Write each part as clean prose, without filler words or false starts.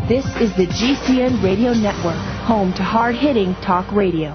This is the GCN Radio Network, home to hard-hitting talk radio.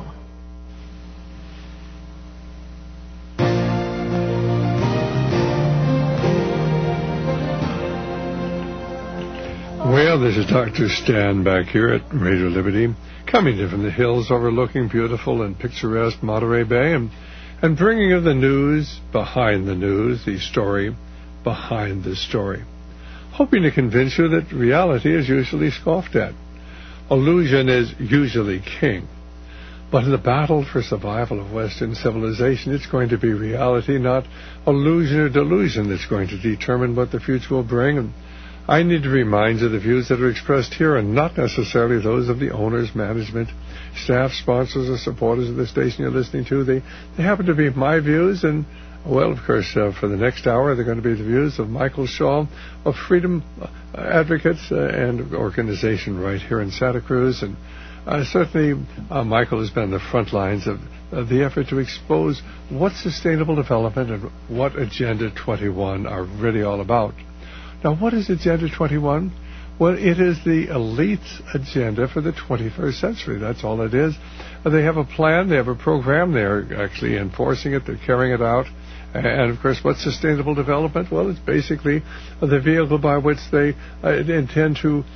Well, this is Dr. Stan back here at Radio Liberty, coming in from the hills overlooking beautiful and picturesque Monterey Bay, and bringing you the news behind the news, the story behind the story, hoping to convince you that reality is usually scoffed at. Illusion is usually king. But in the battle for survival of Western civilization, it's going to be reality, not illusion or delusion, that's going to determine what the future will bring. And I need to remind you the views that are expressed here are not necessarily those of the owners, management, staff, sponsors, or supporters of the station you're listening to. They happen to be my views, and well, of course, for the next hour, they're going to be the views of Michael Shaw of Freedom Advocates and organization right here in Santa Cruz. And certainly, Michael has been on the front lines of the effort to expose what sustainable development and what Agenda 21 are really all about. Now, what is Agenda 21? Well, it is the elite's agenda for the 21st century. That's all it is. They have a plan. They have a program. They're actually enforcing it. They're carrying it out. And, of course, what's sustainable development? Well, it's basically the vehicle by which they intend to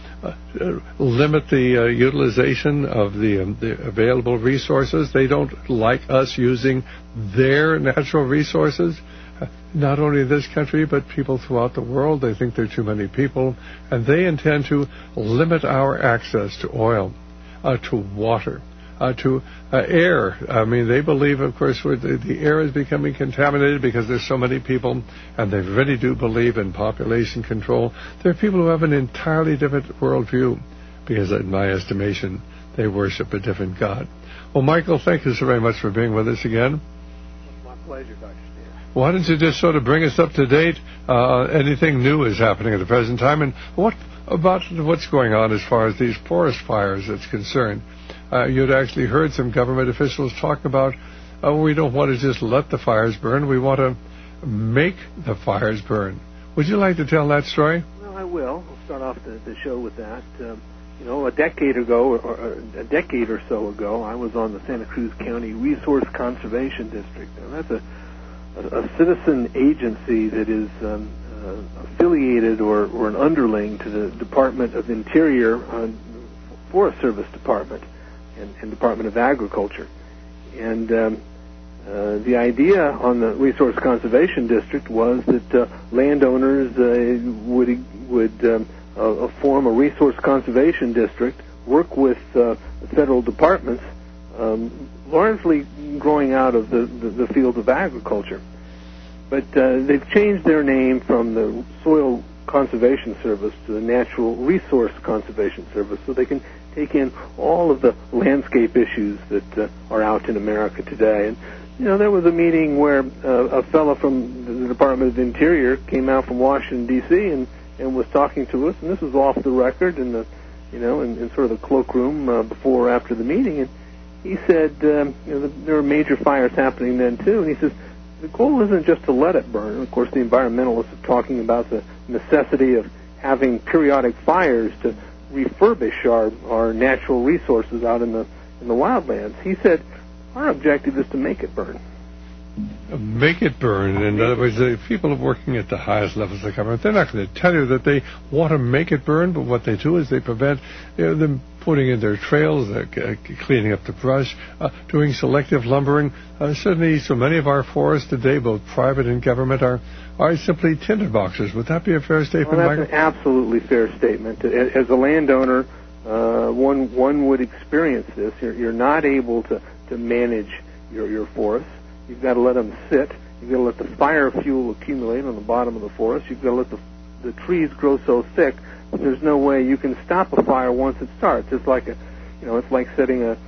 limit the utilization of the available resources. They don't like us using their natural resources, not only in this country, but people throughout the world. They think there are too many people, and they intend to limit our access to oil, to water, to air. I mean, they believe, of course, the air is becoming contaminated because there's so many people, and they really do believe in population control. There are people who have an entirely different worldview because, in my estimation, they worship a different God. Well, Michael, thank you so very much for being with us again. It's my pleasure, Dr. Stan. Why don't you just sort of bring us up to date? Anything new is happening at the present time, and what about what's going on as far as these forest fires is concerned? You'd actually heard some government officials talk about, we don't want to just let the fires burn, we want to make the fires burn. Would you like to tell that story? Well, I will. I'll start off the show with that. A decade ago, or a decade or so ago, I was on the Santa Cruz County Resource Conservation District. And that's a citizen agency that is affiliated or an underling to the Department of Interior, Forest Service Department, and Department of Agriculture. And the idea on the Resource Conservation District was that landowners would form a resource conservation district, work with federal departments, largely growing out of the field of agriculture. But they've changed their name from the Soil Conservation Service to the Natural Resource Conservation Service, so they can take in all of the landscape issues that are out in America today. And, there was a meeting where a fellow from the Department of Interior came out from Washington, D.C., and was talking to us, and this was off the record in in sort of the cloakroom before or after the meeting, and he said, there are major fires happening then, too, and he says, the goal isn't just to let it burn. And of course, the environmentalists are talking about the necessity of having periodic fires to refurbish our natural resources out in the wildlands. He said, our objective is to make it burn. Make it burn. In other words, the people working at the highest levels of the government, they're not going to tell you that they want to make it burn, but what they do is they prevent them putting in their trails, cleaning up the brush, doing selective lumbering. Certainly, so many of our forests today, both private and government, are simply tinderboxes. Would that be a fair statement, Michael? Michael? That's an absolutely fair statement. As a landowner, one would experience this. You're not able to manage your forests. You've got to let them sit. You've got to let the fire fuel accumulate on the bottom of the forest. You've got to let the trees grow so thick that there's no way you can stop a fire once it starts. It's like it's like setting a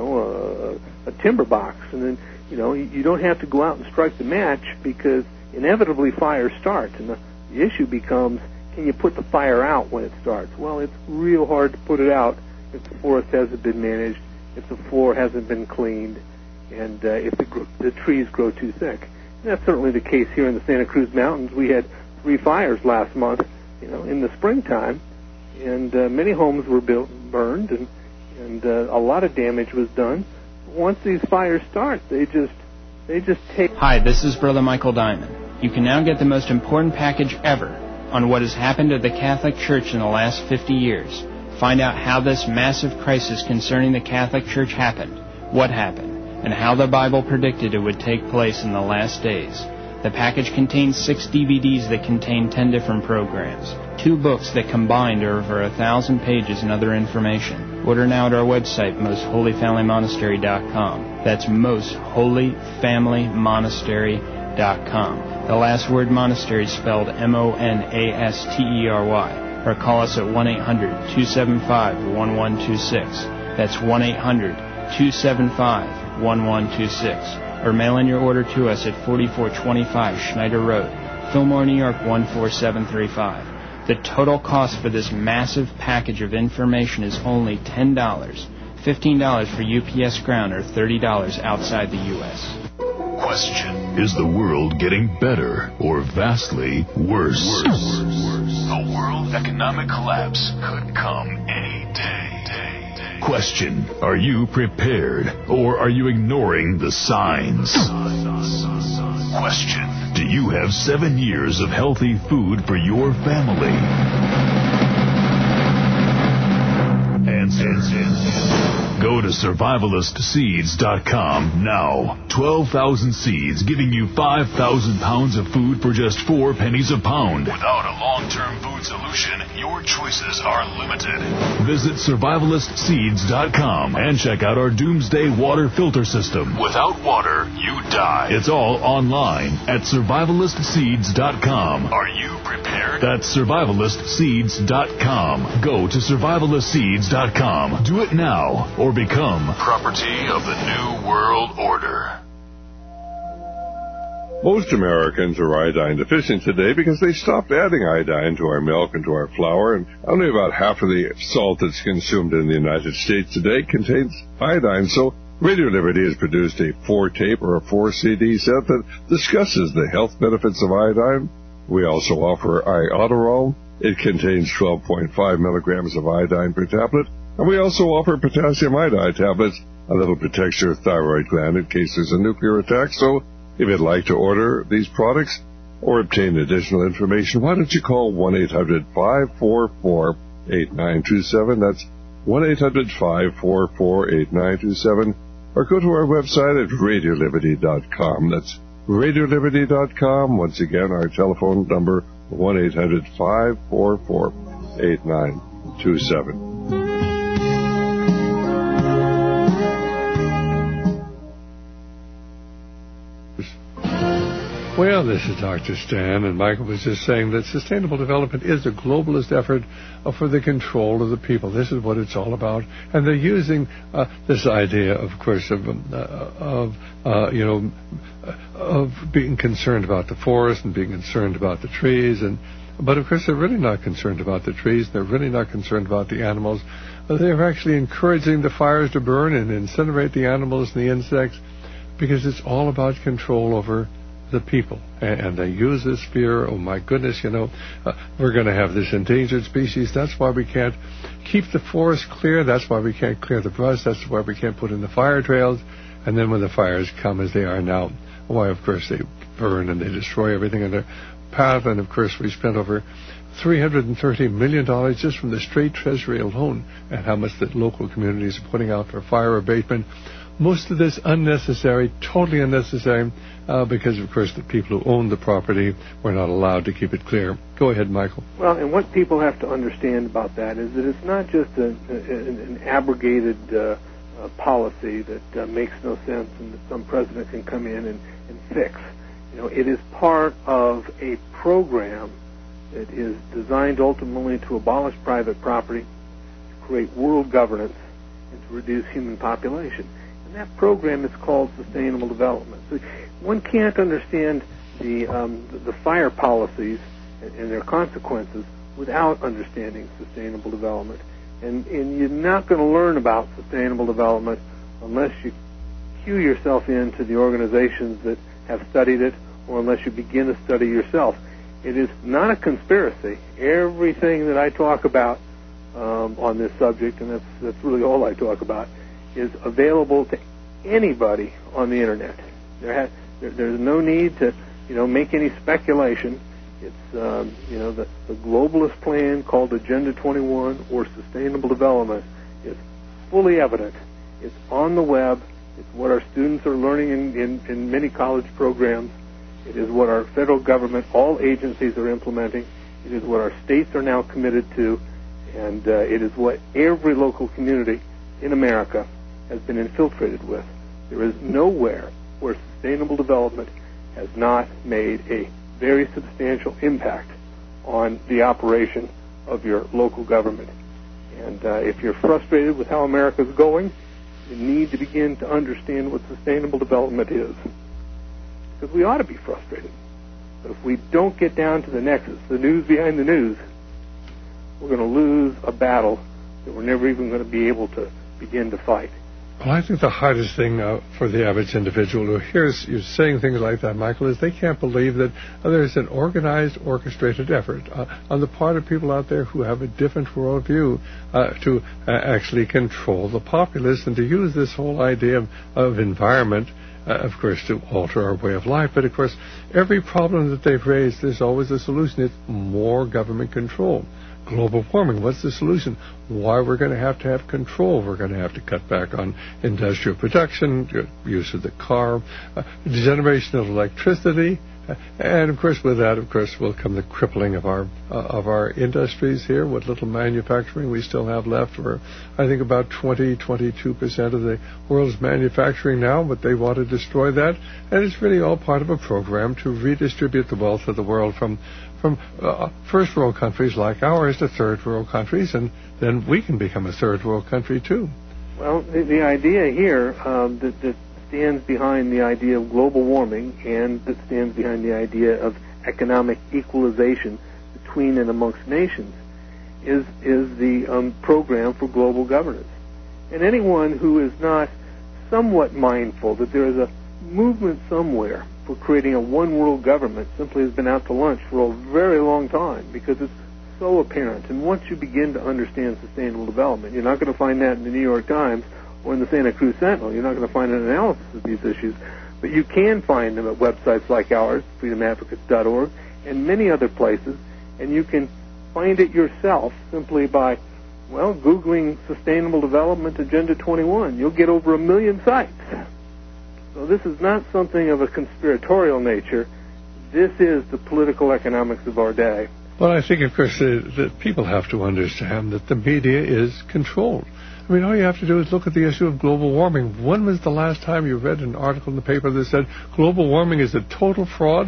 timber box, and then you don't have to go out and strike the match because inevitably fire starts, and the issue becomes, can you put the fire out when it starts? Well, it's real hard to put it out if the forest hasn't been managed, if the floor hasn't been cleaned, and if the trees grow too thick. And that's certainly the case here in the Santa Cruz Mountains. We had 3 fires last month, in the springtime, and many homes were burned, and a lot of damage was done. Once these fires start, they just take... Hi, this is Brother Michael Diamond. You can now get the most important package ever on what has happened to the Catholic Church in the last 50 years. Find out how this massive crisis concerning the Catholic Church happened, what happened, and how the Bible predicted it would take place in the last days. The package contains 6 DVDs that contain 10 different programs, 2 books that combined are over 1,000 pages and other information. Order now at our website, mostholyfamilymonastery.com. That's mostholyfamilymonastery.com. The last word monastery is spelled Monastery. Or call us at 1-800-275-1126. That's 1-800-275-1126. Or mail in your order to us at 4425 Schneider Road, Fillmore, New York 14735. The total cost for this massive package of information is only $10, $15 for UPS Ground, or $30 outside the U.S. Question: is the world getting better or vastly worse? A world economic collapse could come any day. Question: are you prepared or are you ignoring the signs? Question: do you have 7 years of healthy food for your family? Answer: go to survivalistseeds.com now. 12,000 seeds giving you 5,000 pounds of food for just 4 pennies a pound. Without a long-term food solution, your choices are limited. Visit survivalistseeds.com and check out our Doomsday Water Filter System. Without water, you die. It's all online at survivalistseeds.com. Are you prepared? That's survivalistseeds.com. Go to survivalistseeds.com. Do it now or become property of the New World Order. Most Americans are iodine deficient today because they stopped adding iodine to our milk and to our flour, and only about half of the salt that's consumed in the United States today contains iodine. So Radio Liberty has produced a 4-tape or a 4-CD set that discusses the health benefits of iodine. We also offer Iodoral. It contains 12.5 milligrams of iodine per tablet. And we also offer potassium iodide tablets, a little protects your thyroid gland in case there's a nuclear attack. So if you'd like to order these products or obtain additional information, why don't you call 1-800-544-8927. That's 1-800-544-8927. Or go to our website at radioliberty.com. That's radioliberty.com. Once again, our telephone number, 1-800-544-8927. Well, this is Dr. Stan, and Michael was just saying that sustainable development is the globalist effort for the control of the people. This is what it's all about, and they're using this idea, of course, of being concerned about the forest and being concerned about the trees, but of course they're really not concerned about the trees. They're really not concerned about the animals. They're actually encouraging the fires to burn and incinerate the animals and the insects, because it's all about control over the people, and they use this fear. Oh my goodness, we're going to have this endangered species. That's why we can't keep the forest clear. That's why we can't clear the brush. That's why we can't put in the fire trails. And then when the fires come, as they are now, why, of course, they burn and they destroy everything in their path. And of course, we spent over $330 million just from the state treasury alone, and how much that local communities are putting out for fire abatement. Most of this unnecessary, totally unnecessary, because, of course, the people who own the property were not allowed to keep it clear. Go ahead, Michael. Well, and what people have to understand about that is that it's not just an abrogated policy that makes no sense and that some president can come in and fix. It is part of a program that is designed ultimately to abolish private property, to create world governance, and to reduce human population. And that program is called sustainable development. So one can't understand the fire policies and their consequences without understanding sustainable development. And you're not going to learn about sustainable development unless you cue yourself into the organizations that have studied it, or unless you begin to study yourself. It is not a conspiracy. Everything that I talk about on this subject, and that's really all I talk about, is available to anybody on the internet. There's no need to make any speculation. It's the globalist plan called Agenda 21 or Sustainable Development is fully evident. It's on the web. It's what our students are learning in many college programs. It is what our federal government, all agencies, are implementing. It is what our states are now committed to, and it is what every local community in America has been infiltrated with. There is nowhere where sustainable development has not made a very substantial impact on the operation of your local government. And if you're frustrated with how America is going, you need to begin to understand what sustainable development is. Because we ought to be frustrated. But if we don't get down to the nexus, the news behind the news, we're going to lose a battle that we're never even going to be able to begin to fight. Well, I think the hardest thing for the average individual who hears you saying things like that, Michael, is they can't believe that there's an organized, orchestrated effort on the part of people out there who have a different worldview to actually control the populace and to use this whole idea of environment, of course, to alter our way of life. But, of course, every problem that they've raised, there's always a solution. It's more government control. Global warming, what's the solution? Why we're going to have control. We're going to have to cut back on industrial production, use of the car, generation of electricity, and of course with that, will come the crippling of our industries here. What little manufacturing we still have left, we're I think about 22% of the world's manufacturing now, but they want to destroy that, and it's really all part of a program to redistribute the wealth of the world from first world countries like ours to third world countries, and then we can become a third world country too. Well, the idea here that stands behind the idea of global warming and that stands behind the idea of economic equalization between and amongst nations is the program for global governance. And anyone who is not somewhat mindful that there is a movement somewhere for creating a one-world government simply has been out to lunch for a very long time, because it's so apparent. And once you begin to understand sustainable development, you're not going to find that in the New York Times or in the Santa Cruz Sentinel. You're not going to find an analysis of these issues, but you can find them at websites like ours, freedomadvocates.org, and many other places, and you can find it yourself simply by, Googling Sustainable Development Agenda 21. You'll get over 1 million sites. So this is not something of a conspiratorial nature. This is the political economics of our day. Well, I think, of course, that people have to understand that the media is controlled. I mean, all you have to do is look at the issue of global warming. When was the last time you read an article in the paper that said global warming is a total fraud?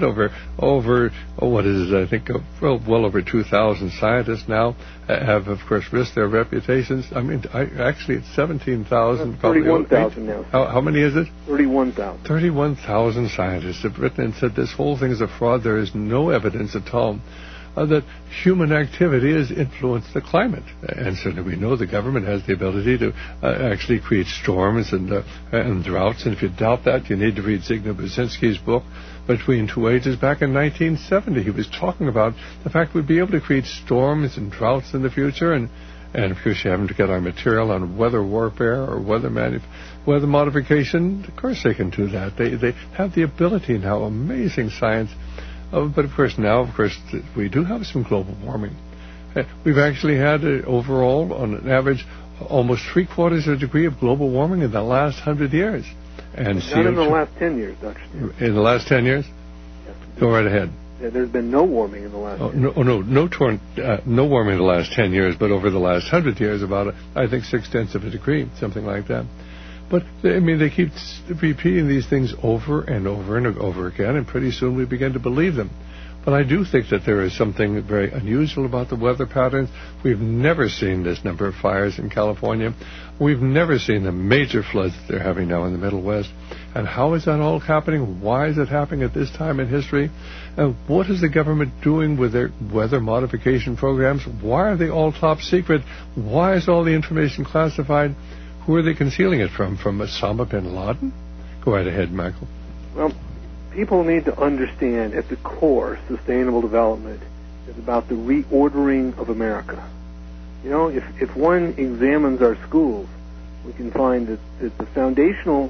What is it? I think well over 2,000 scientists now have, of course, risked their reputations. I mean, actually, it's 17,000. 31,000 now. How many is it? 31,000. 31,000 scientists have written and said this whole thing is a fraud. There is no evidence at all that human activity has influenced the climate. And certainly we know the government has the ability to actually create storms and droughts. And if you doubt that, you need to read Zygmunt Brzezinski's book, Between Two Ages, back in 1970. He was talking about the fact we'd be able to create storms and droughts in the future. And of course, you haven't to get our material on weather warfare or weather modification. Of course they can do that. They have the ability now. Amazing science. But, of course, we do have some global warming. We've actually had, overall, on an average, almost 3/4 of a degree of global warming in the last 100 years. And not in the last 10 years, Dr. Stewart. In the last 10 years? Yes. Go right ahead. Yeah, there's been no warming in the last 10 years. No warming in the last 10 years, but over the last 100 years, about, I think, 0.6 of a degree, something like that. But, I mean, they keep repeating these things over and over and over again, and pretty soon we begin to believe them. But I do think that there is something very unusual about the weather patterns. We've never seen this number of fires in California. We've never seen the major floods that they're having now in the Middle West. And how is that all happening? Why is it happening at this time in history? And what is the government doing with their weather modification programs? Why are they all top secret? Why is all the information classified? Who are they concealing it from? From Osama bin Laden? Go right ahead, Michael. Well, people need to understand at the core, sustainable development is about the reordering of America. You know, if one examines our schools, we can find that the foundational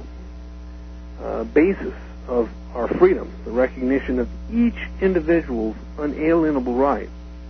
basis of our freedom, the recognition of each individual's unalienable rights,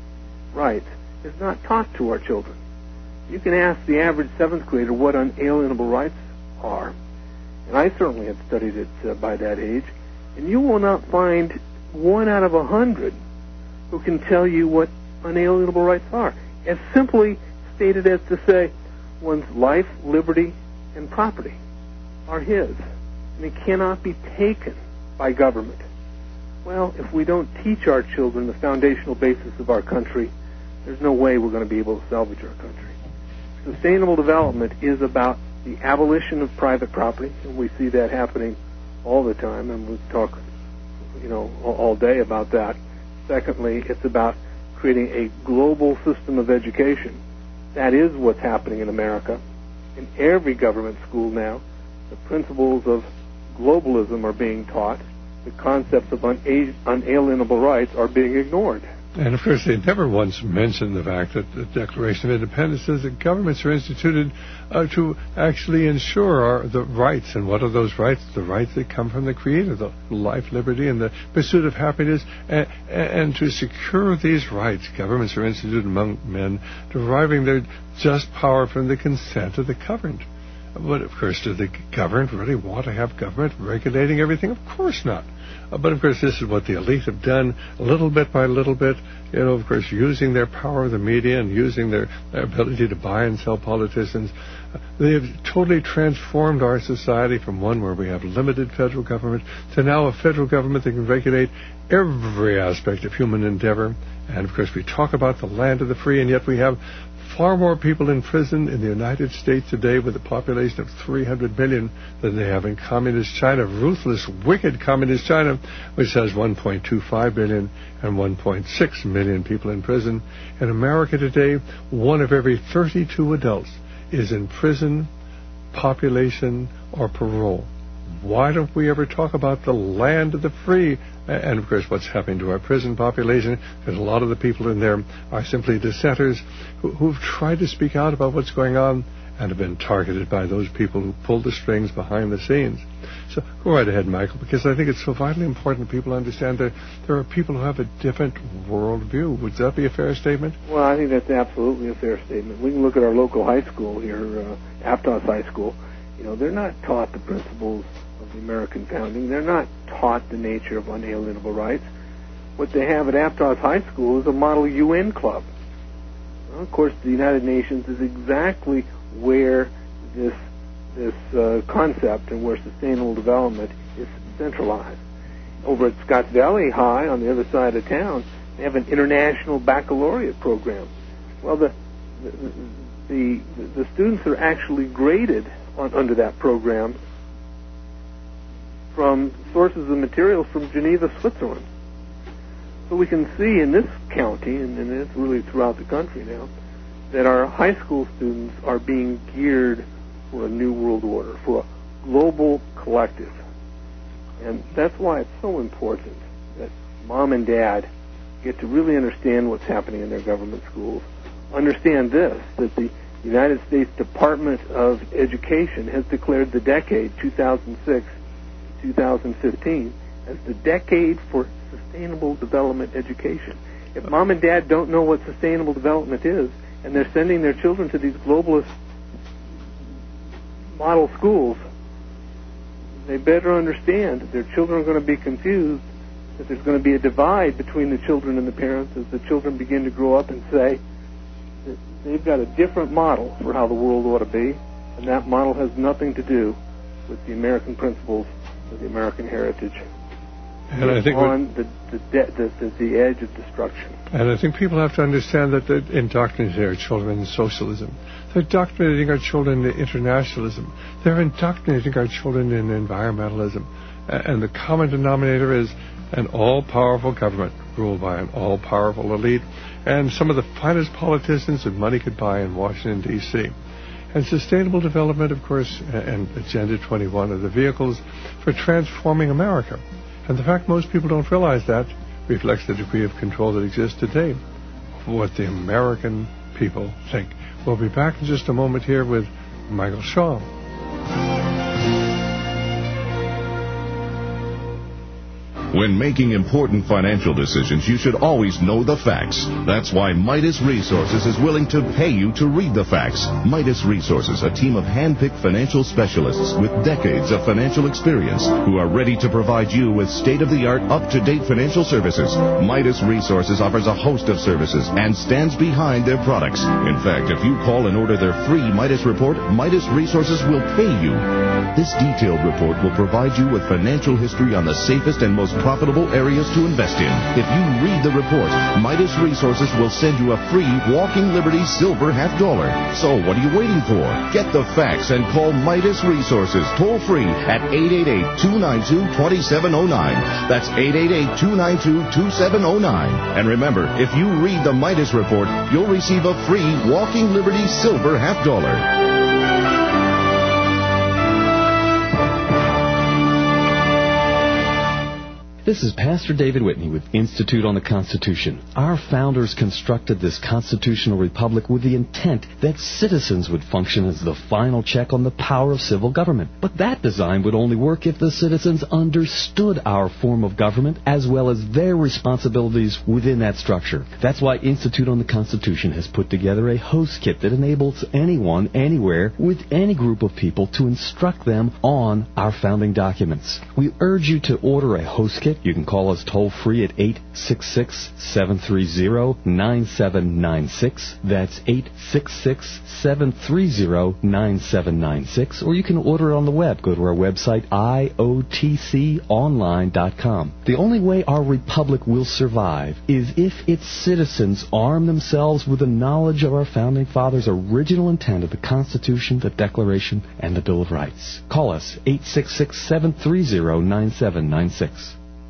is not taught to our children. You can ask the average 7th grader what unalienable rights are, and I certainly have studied it by that age, and you will not find 1 out of 100 who can tell you what unalienable rights are. As simply stated as to say, one's life, liberty, and property are his, and it cannot be taken by government. Well, if we don't teach our children the foundational basis of our country, there's no way we're going to be able to salvage our country. Sustainable development is about the abolition of private property, and we see that happening all the time, and we talk, all day about that. Secondly, it's about creating a global system of education. That is what's happening in America. In every government school now, the principles of globalism are being taught. The concepts of unalienable rights are being ignored. And, of course, they never once mentioned the fact that the Declaration of Independence says that governments are instituted to actually ensure the rights. And what are those rights? The rights that come from the Creator, the life, liberty, and the pursuit of happiness. And to secure these rights, governments are instituted among men, deriving their just power from the consent of the governed. But, of course, do the governed really want to have government regulating everything? Of course not. But, of course, this is what the elite have done, little bit by little bit, of course, using their power of the media and using their ability to buy and sell politicians. They have totally transformed our society from one where we have limited federal government to now a federal government that can regulate every aspect of human endeavor. And, of course, we talk about the land of the free, and yet we have far more people in prison in the United States today with a population of 300 million than they have in communist China, ruthless, wicked communist China, which has 1.25 billion and 1.6 million people in prison. In America today, 1 of every 32 adults is in prison, population, or parole. Why don't we ever talk about the land of the free? And, of course, what's happening to our prison population, because a lot of the people in there are simply dissenters who've tried to speak out about what's going on and have been targeted by those people who pull the strings behind the scenes. So go right ahead, Michael, because I think it's so vitally important people understand that there are people who have a different worldview. Would that be a fair statement? Well, I think that's absolutely a fair statement. We can look at our local high school here, Aptos High School. They're not taught the principles of the American founding. They're not taught the nature of unalienable rights. What they have at Aptos High School is a model UN club. Well, of course, the United Nations is exactly where this concept and where sustainable development is centralized. Over at Scotts Valley High, on the other side of town, they have an international baccalaureate program. Well, the students are actually graded under that program from sources of materials from Geneva, Switzerland. So we can see in this county, and it's really throughout the country now, that our high school students are being geared for a new world order, for a global collective. And that's why it's so important that mom and dad get to really understand what's happening in their government schools. Understand this, that the United States Department of Education has declared the decade 2006-2015 as the decade for sustainable development education. If mom and dad don't know what sustainable development is, and they're sending their children to these globalist model schools, they better understand that their children are going to be confused, that there's going to be a divide between the children and the parents as the children begin to grow up and say that they've got a different model for how the world ought to be, and that model has nothing to do with the American principles or the American heritage. And I think on the edge of destruction. And I think people have to understand that they're indoctrinating our children in socialism. They're indoctrinating our children in internationalism. They're indoctrinating our children in environmentalism. And the common denominator is an all-powerful government ruled by an all-powerful elite and some of the finest politicians that money could buy in Washington, D.C. And sustainable development, of course, and Agenda 21 are the vehicles for transforming America. And the fact most people don't realize that reflects the degree of control that exists today over what the American people think. We'll be back in just a moment here with Michael Shaw. When making important financial decisions, you should always know the facts. That's why Midas Resources is willing to pay you to read the facts. Midas Resources, a team of hand-picked financial specialists with decades of financial experience who are ready to provide you with state-of-the-art, up-to-date financial services. Midas Resources offers a host of services and stands behind their products. In fact, if you call and order their free Midas report, Midas Resources will pay you. This detailed report will provide you with financial history on the safest and most profitable areas to invest in. If you read the report, Midas Resources will send you a free Walking Liberty silver $50. So what are you waiting for? Get the facts and call Midas Resources toll free at 888-292-2709. That's 888-292-2709. And remember, if you read the Midas report, you'll receive a free Walking Liberty silver $50. This is Pastor David Whitney with Institute on the Constitution. Our founders constructed this constitutional republic with the intent that citizens would function as the final check on the power of civil government. But that design would only work if the citizens understood our form of government as well as their responsibilities within that structure. That's why Institute on the Constitution has put together a host kit that enables anyone, anywhere, with any group of people to instruct them on our founding documents. We urge you to order a host kit. You can call us toll-free at 866-730-9796. That's 866-730-9796. Or you can order it on the web. Go to our website, iotconline.com. The only way our republic will survive is if its citizens arm themselves with the knowledge of our founding fathers' original intent of the Constitution, the Declaration, and the Bill of Rights. Call us, 866-730-9796.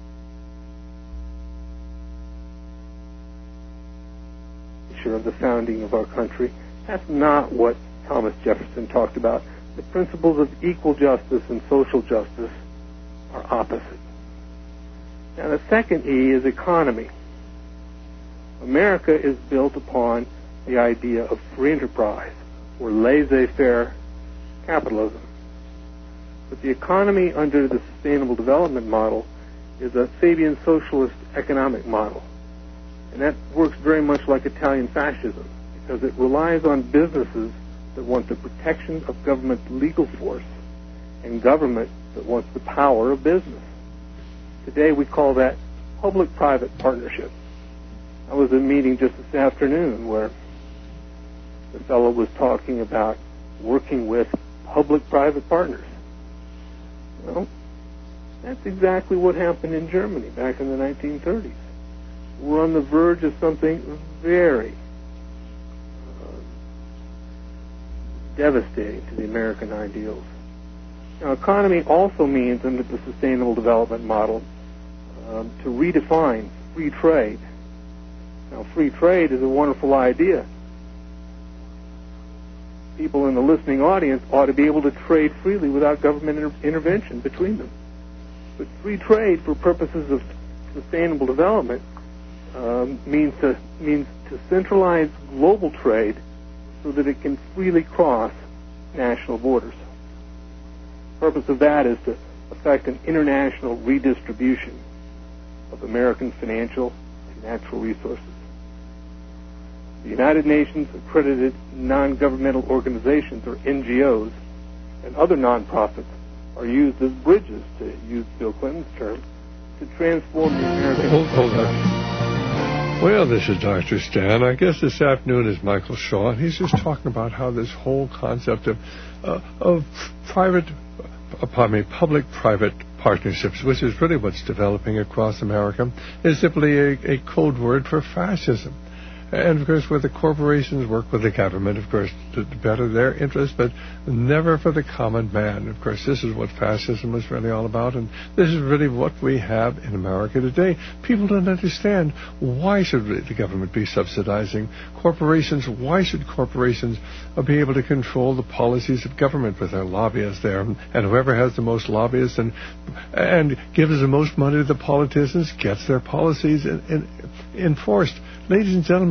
Of the founding of our country. That's not what Thomas Jefferson talked about. The principles of equal justice and social justice are opposite. Now, the second E is economy. America is built upon the idea of free enterprise, or laissez-faire capitalism. But the economy under the Sustainable Development Model is a Fabian socialist economic model. And that works very much like Italian fascism, because it relies on businesses that want the protection of government legal force and government that wants the power of business. Today we call that public-private partnership. I was at a meeting just this afternoon where the fellow was talking about working with public-private partners. Well, that's exactly what happened in Germany back in the 1930s. We're on the verge of something very devastating to the American ideals. Now, economy also means, under the Sustainable Development Model, to redefine free trade. Now, free trade is a wonderful idea. People in the listening audience ought to be able to trade freely without government intervention between them. But free trade, for purposes of sustainable development, means to centralize global trade so that it can freely cross national borders. The purpose of that is to effect an international redistribution of American financial and natural resources. The United Nations accredited non-governmental organizations, or NGOs, and other nonprofits are used as bridges, to use Bill Clinton's term, to transform the American... Hold on. Well, this is Dr. Stan. I guess this afternoon is Michael Shaw, and he's just talking about how this whole concept of public-private partnerships, which is really what's developing across America, is simply a code word for fascism. And, of course, where the corporations work with the government, of course, to better their interests, but never for the common man. Of course, this is what fascism was really all about, and this is really what we have in America today. People don't understand, why should the government be subsidizing corporations? Why should corporations be able to control the policies of government with their lobbyists there? And whoever has the most lobbyists and gives the most money to the politicians gets their policies enforced. Ladies and gentlemen,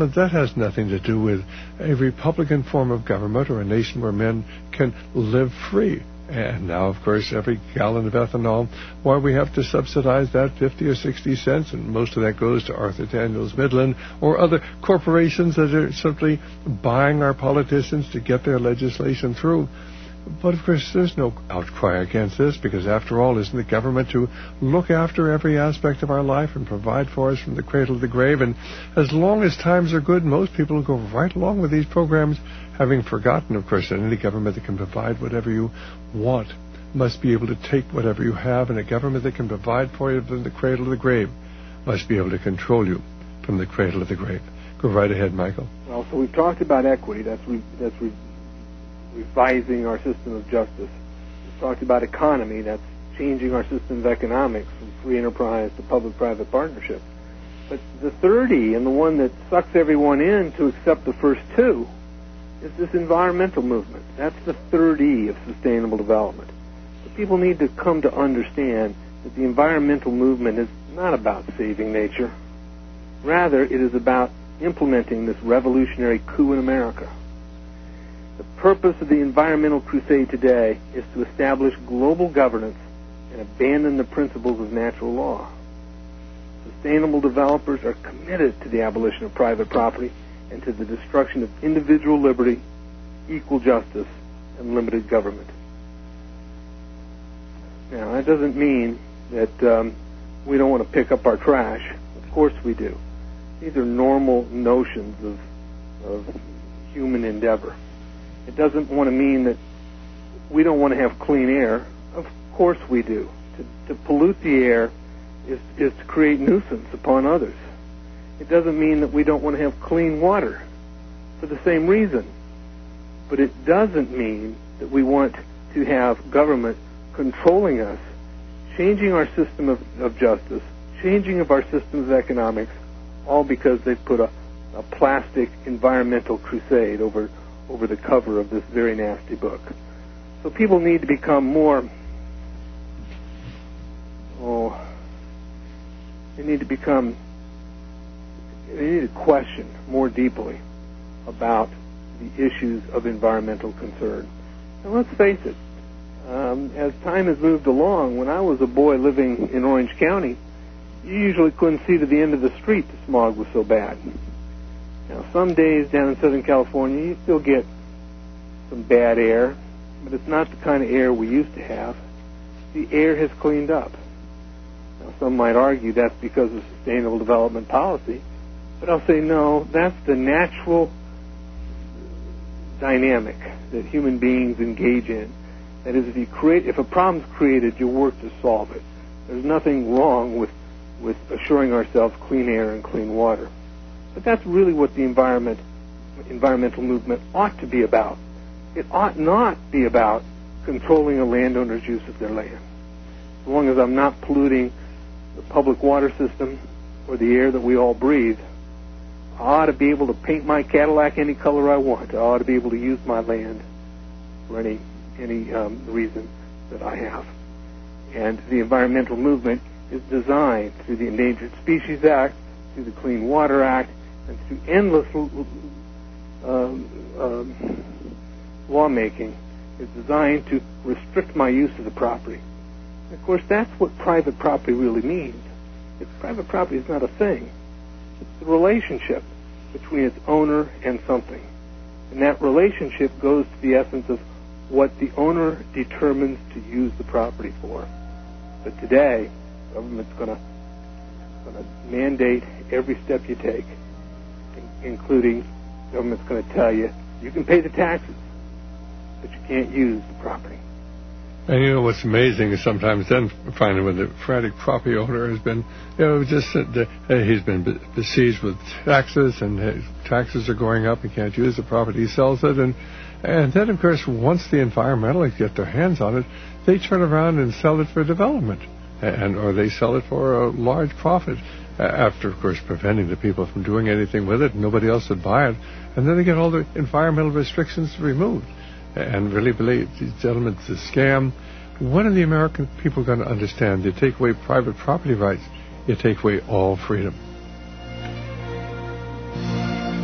gentlemen, that has nothing to do with a Republican form of government or a nation where men can live free. And now, of course, every gallon of ethanol, why we have to subsidize that 50 or 60 cents, and most of that goes to Arthur Daniels Midland or other corporations that are simply buying our politicians to get their legislation through. But, of course, there's no outcry against this because, after all, isn't the government to look after every aspect of our life and provide for us from the cradle to the grave? And as long as times are good, most people will go right along with these programs, having forgotten, of course, that any government that can provide whatever you want must be able to take whatever you have, and a government that can provide for you from the cradle to the grave must be able to control you from the cradle to the grave. Go right ahead, Michael. Well, so we've talked about equity. That's revising our system of justice. We've talked about economy. That's changing our system of economics from free enterprise to public-private partnership. But the third E, and the one that sucks everyone in to accept the first two, is this environmental movement. That's the third E of sustainable development. But people need to come to understand that the environmental movement is not about saving nature. Rather, it is about implementing this revolutionary coup in America. The purpose of the environmental crusade today is to establish global governance and abandon the principles of natural law. Sustainable developers are committed to the abolition of private property and to the destruction of individual liberty, equal justice, and limited government. Now, that doesn't mean that we don't want to pick up our trash. Of course we do. These are normal notions of human endeavor. It doesn't want to mean that we don't want to have clean air. Of course we do. To pollute the air is to create nuisance upon others. It doesn't mean that we don't want to have clean water for the same reason. But it doesn't mean that we want to have government controlling us, changing our system of justice, changing of our systems of economics, all because they've put a plastic environmental crusade over the cover of this very nasty book. So people need to become more, they need to question more deeply about the issues of environmental concern. And let's face it, as time has moved along, when I was a boy living in Orange County, you usually couldn't see to the end of the street, the smog was so bad. Now, some days down in Southern California, you still get some bad air, but it's not the kind of air we used to have. The air has cleaned up. Now, some might argue that's because of sustainable development policy, but I'll say no, that's the natural dynamic that human beings engage in. That is, if a problem's created, you work to solve it. There's nothing wrong with assuring ourselves clean air and clean water. But that's really what the environmental movement ought to be about. It ought not be about controlling a landowner's use of their land. As long as I'm not polluting the public water system or the air that we all breathe, I ought to be able to paint my Cadillac any color I want. I ought to be able to use my land for any reason that I have. And the environmental movement is designed through the Endangered Species Act, through the Clean Water Act, and through endless lawmaking, is designed to restrict my use of the property. And of course, that's what private property really means. Private property is not a thing. It's the relationship between its owner and something. And that relationship goes to the essence of what the owner determines to use the property for. But today, government's going to mandate every step you take, including government's going to tell you can pay the taxes, but you can't use the property. And you know what's amazing is sometimes then finally when the frantic property owner has been, he's been besieged with taxes and his taxes are going up, he can't use the property, he sells it, and then of course once the environmentalists get their hands on it, they turn around and sell it for development, or they sell it for a large profit. After, of course, preventing the people from doing anything with it, nobody else would buy it, and then they get all the environmental restrictions removed. And really believe these gentlemen, it's a scam. When are the American people going to understand? You take away private property rights, you take away all freedom.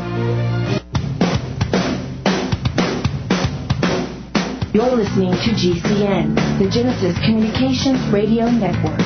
You're listening to GCN, the Genesis Communications Radio Network.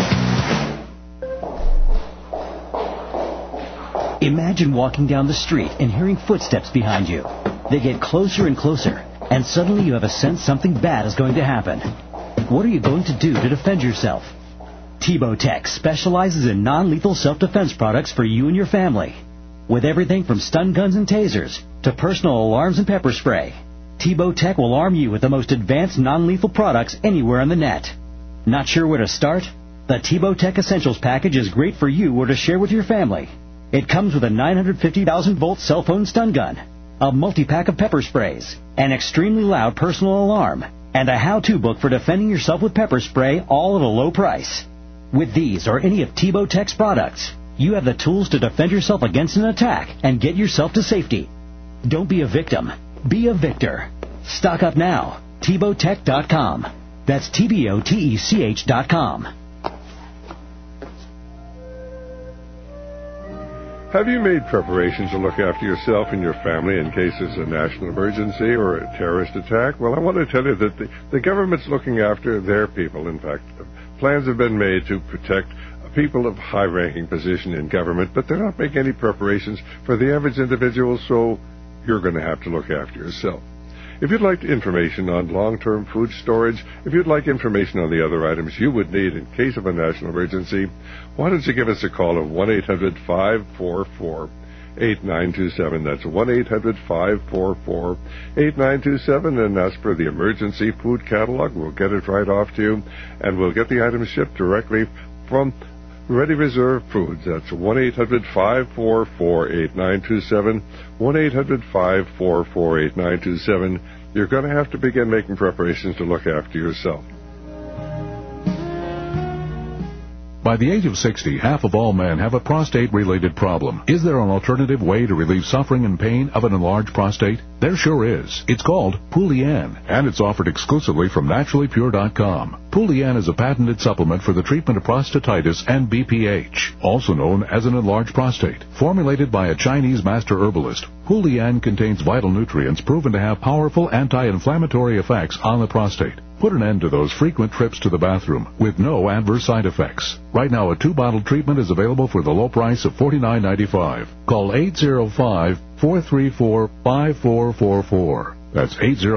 Imagine walking down the street and hearing footsteps behind you. They get closer and closer, and suddenly you have a sense something bad is going to happen. What are you going to do to defend yourself? Tebow Tech specializes in non-lethal self-defense products for you and your family. With everything from stun guns and tasers to personal alarms and pepper spray, Tebow Tech will arm you with the most advanced non-lethal products anywhere on the net. Not sure where to start? The Tebow Tech Essentials package is great for you or to share with your family. It comes with a 950,000-volt cell phone stun gun, a multi-pack of pepper sprays, an extremely loud personal alarm, and a how-to book for defending yourself with pepper spray, all at a low price. With these or any of Tebow Tech's products, you have the tools to defend yourself against an attack and get yourself to safety. Don't be a victim. Be a victor. Stock up now. TebowTech.com. That's TebowTech.com. Have you made preparations to look after yourself and your family in case there's a national emergency or a terrorist attack? Well, I want to tell you that the government's looking after their people. In fact, plans have been made to protect people of high-ranking position in government, but they're not making any preparations for the average individual, so you're going to have to look after yourself. If you'd like information on long-term food storage, if you'd like information on the other items you would need in case of a national emergency, why don't you give us a call of 1-800-544-8927. That's 1-800-544-8927, and ask for the emergency food catalog. We'll get it right off to you, and we'll get the items shipped directly from Ready Reserve Foods. That's 1-800-544-8927, 1-800-544-8927. You're going to have to begin making preparations to look after yourself. By the age of 60, half of all men have a prostate-related problem. Is there an alternative way to relieve suffering and pain of an enlarged prostate? There sure is. It's called Poulian, and it's offered exclusively from NaturallyPure.com. Poulian is a patented supplement for the treatment of prostatitis and BPH, also known as an enlarged prostate. Formulated by a Chinese master herbalist, Poulian contains vital nutrients proven to have powerful anti-inflammatory effects on the prostate. Put an end to those frequent trips to the bathroom with no adverse side effects. Right now, a 2-bottle treatment is available for the low price of $49.95. Call 805-434-5444. That's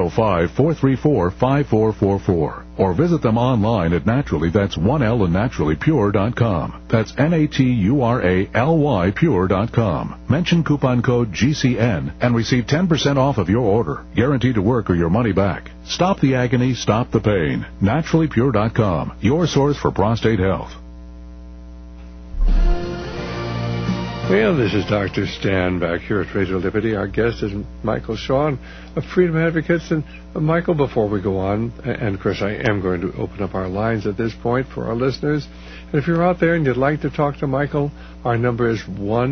805-434-5444. Or visit them online at Naturally, that's 1L and naturallypure.com. That's NATURALY pure.com. Mention coupon code GCN and receive 10% off of your order. Guaranteed to work or your money back. Stop the agony, stop the pain. NaturallyPure.com, your source for prostate health. Well, this is Dr. Stan back here at Radio Liberty. Our guest is Michael Shawn of Freedom Advocates. And Michael, before we go on, and of course I am going to open up our lines at this point for our listeners. And if you're out there and you'd like to talk to Michael, our number is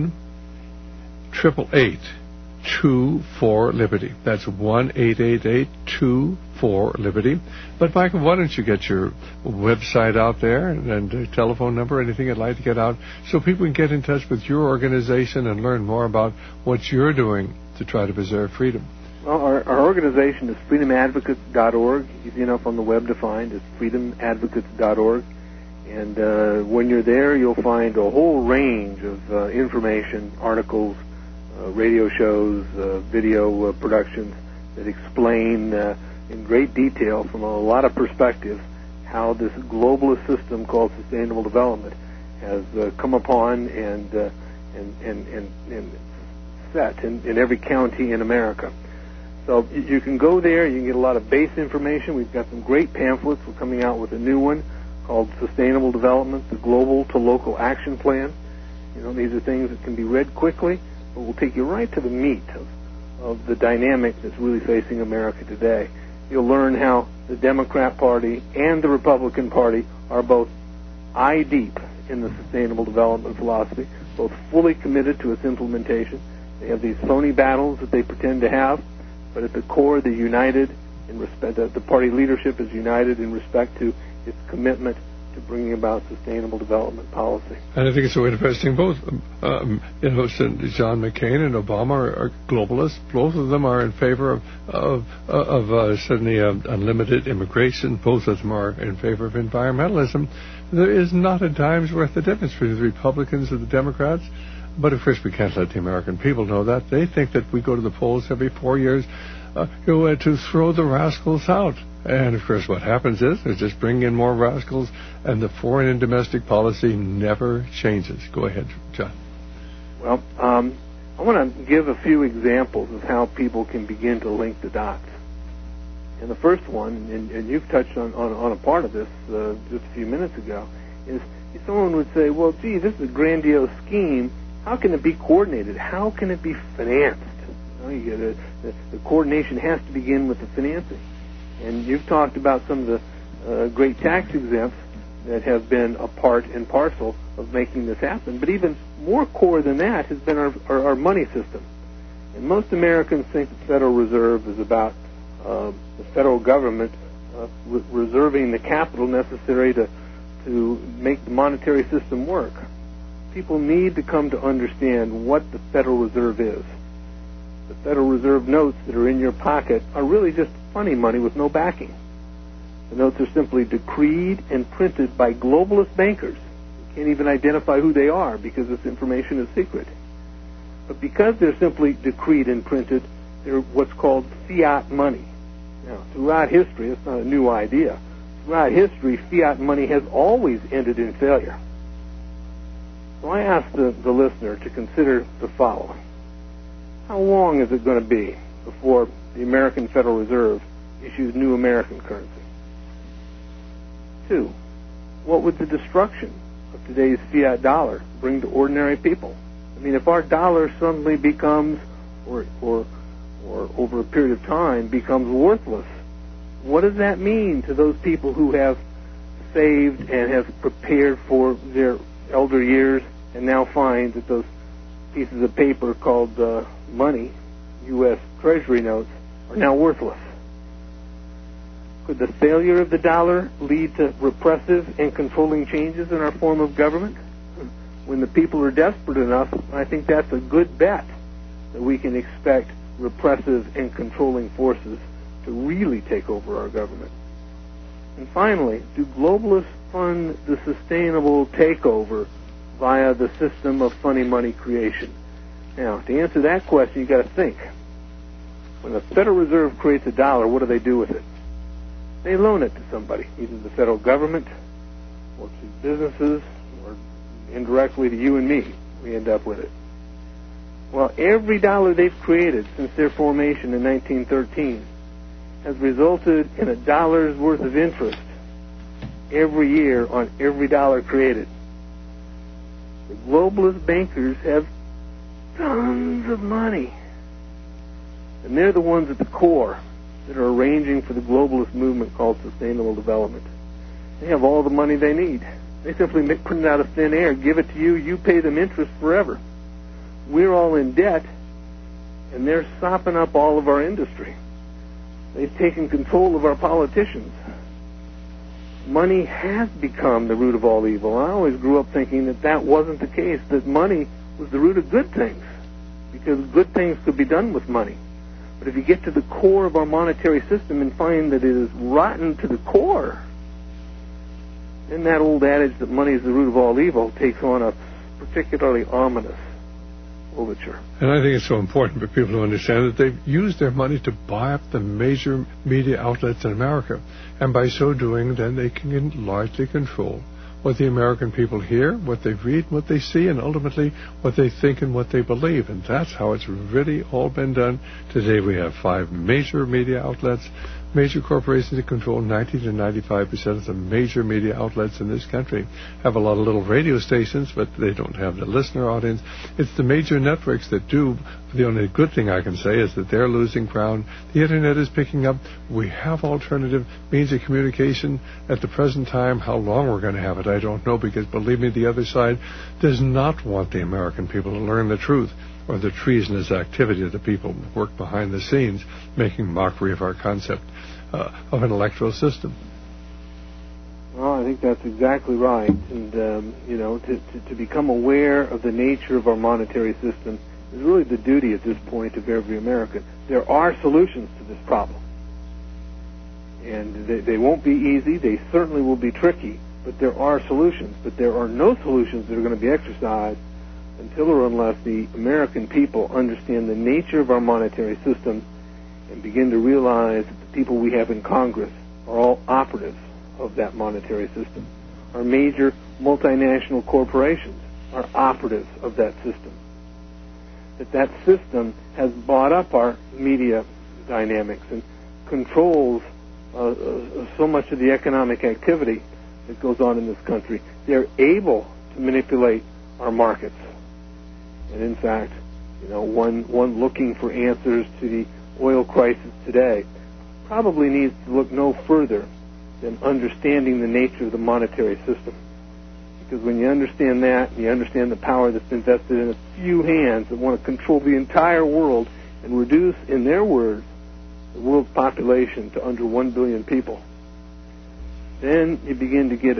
1-888-24-LIBERTY. That's 1-888-24-LIBERTY. But Michael, why don't you get your website out there and a telephone number, anything you'd like to get out, so people can get in touch with your organization and learn more about what you're doing to try to preserve freedom. Well, our organization is freedomadvocates.org. Easy enough on the web to find. It's freedomadvocates.org. And when you're there, you'll find a whole range of information, articles, radio shows, video productions that explain in great detail from a lot of perspectives how this globalist system called sustainable development has come upon and set in every county in America. So you can go there, you can get a lot of base information. We've got some great pamphlets. We're coming out with a new one called Sustainable Development, the Global to Local Action Plan. You know, these are things that can be read quickly, but will take you right to the meat of the dynamic that's really facing America today. You'll learn how the Democrat Party and the Republican Party are both eye-deep in the sustainable development philosophy, both fully committed to its implementation. They have these phony battles that they pretend to have, but at the core, they're united in respect. The party leadership is united in respect to its commitment to bringing about sustainable development policy. And I think it's so interesting. Both, John McCain and Obama are globalists. Both of them are in favor of suddenly unlimited immigration. Both of them are in favor of environmentalism. There is not a dime's worth of difference between the Republicans and the Democrats. But of course, we can't let the American people know that. They think that we go to the polls every 4 years to throw the rascals out. And of course, what happens is they just bring in more rascals, and the foreign and domestic policy never changes. Go ahead, John. Well, I want to give a few examples of how people can begin to link the dots. And the first one, and you've touched on a part of this just a few minutes ago, is someone would say, well, gee, this is a grandiose scheme. How can it be coordinated? How can it be financed? The coordination has to begin with the financing. And you've talked about some of the great tax exempts that have been a part and parcel of making this happen. But even more core than that has been our money system. And most Americans think the Federal Reserve is about the federal government reserving the capital necessary to make the monetary system work. People need to come to understand what the Federal Reserve is. The Federal Reserve notes that are in your pocket are really just funny money with no backing. The notes are simply decreed and printed by globalist bankers. You can't even identify who they are because this information is secret. But because they're simply decreed and printed, they're what's called fiat money. Now, throughout history, it's not a new idea. Throughout history, fiat money has always ended in failure. So I ask the listener to consider the following. How long is it going to be before the American Federal Reserve issues new American currency? 2, what would the destruction of today's fiat dollar bring to ordinary people? I mean, if our dollar suddenly becomes, or over a period of time, becomes worthless, what does that mean to those people who have saved and have prepared for their elder years and now find that those pieces of paper called money, U.S. Treasury notes, are now worthless? Could the failure of the dollar lead to repressive and controlling changes in our form of government? When the people are desperate enough, I think that's a good bet that we can expect repressive and controlling forces to really take over our government. And finally, do globalists fund the sustainable takeover via the system of funny money creation? Now, to answer that question, you've got to think. When the Federal Reserve creates a dollar, what do they do with it? They loan it to somebody, either the federal government or to businesses or indirectly to you and me. We end up with it. Well, every dollar they've created since their formation in 1913 has resulted in $1 worth of interest every year on every dollar created. The globalist bankers have tons of money, and they're the ones at the core that are arranging for the globalist movement called sustainable development. They have all the money they need. They simply print it out of thin air, give it to you, you pay them interest forever. We're all in debt, and they're sopping up all of our industry. They've taken control of our politicians. Money has become the root of all evil. I always grew up thinking that that wasn't the case, that money was the root of good things, because good things could be done with money. But if you get to the core of our monetary system and find that it is rotten to the core, then that old adage that money is the root of all evil takes on a particularly ominous overture. And I think it's so important for people to understand that they've used their money to buy up the major media outlets in America. And by so doing, then they can largely control what the American people hear, what they read, what they see, and ultimately what they think and what they believe. And that's how it's really all been done. Today we have 5 major media outlets, major corporations that control 90 to 95% of the major media outlets in this country. Have a lot of little radio stations, but they don't have the listener audience. It's the major networks that do. The only good thing I can say is that they're losing ground. The Internet is picking up. We have alternative means of communication at the present time. How long we're going to have it, I don't know, because believe me, the other side does not want the American people to learn the truth or the treasonous activity of the people who work behind the scenes, making mockery of our concept of an electoral system. Well, I think that's exactly right. And, to become aware of the nature of our monetary system is really the duty at this point of every American. There are solutions to this problem. And they won't be easy. They certainly will be tricky. But there are solutions. But there are no solutions that are going to be exercised until or unless the American people understand the nature of our monetary system and begin to realize that the people we have in Congress are all operatives of that monetary system. Our major multinational corporations are operatives of that system. That system has bought up our media dynamics and controls so much of the economic activity that goes on in this country. They're able to manipulate our markets. And in fact, one looking for answers to the oil crisis today probably needs to look no further than understanding the nature of the monetary system. Because when you understand that, and you understand the power that's been vested in a few hands that want to control the entire world and reduce, in their words, the world's population to under 1 billion people, then you begin to get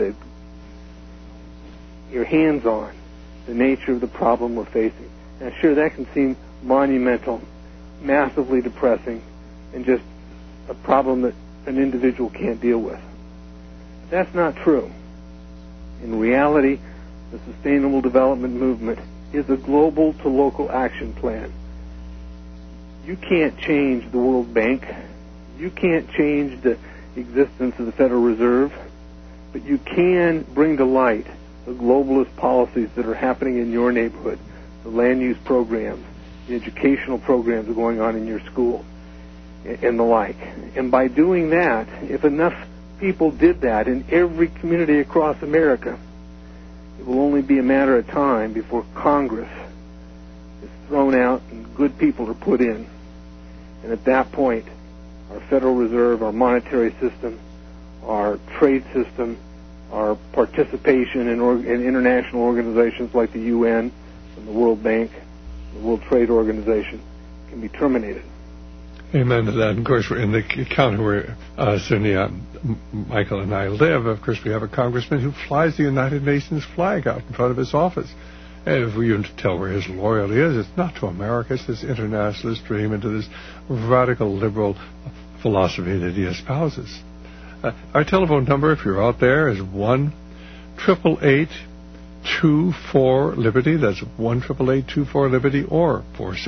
your hands on the nature of the problem we're facing. Now, sure, that can seem monumental, massively depressing, and just a problem that an individual can't deal with. But that's not true. In reality, the Sustainable Development Movement is a global to local action plan. You can't change the World Bank. You can't change the existence of the Federal Reserve, but you can bring to light the globalist policies that are happening in your neighborhood, the land use programs, the educational programs that are going on in your school, and the like. And by doing that, if enough people did that in every community across America, it will only be a matter of time before Congress is thrown out and good people are put in. And at that point, our Federal Reserve, our monetary system, our trade system, our participation in international organizations like the UN and the World Bank, the World Trade Organization, can be terminated. Amen to that. And of course, we're in the county where Sonia, Michael, and I live. Of course, we have a congressman who flies the United Nations flag out in front of his office. And if we can tell where his loyalty is, it's not to America, it's this internationalist dream into this radical liberal philosophy that he espouses. Our telephone number, if you're out there, is 1-888-24-LIBERTY. That's 1-888-24-LIBERTY or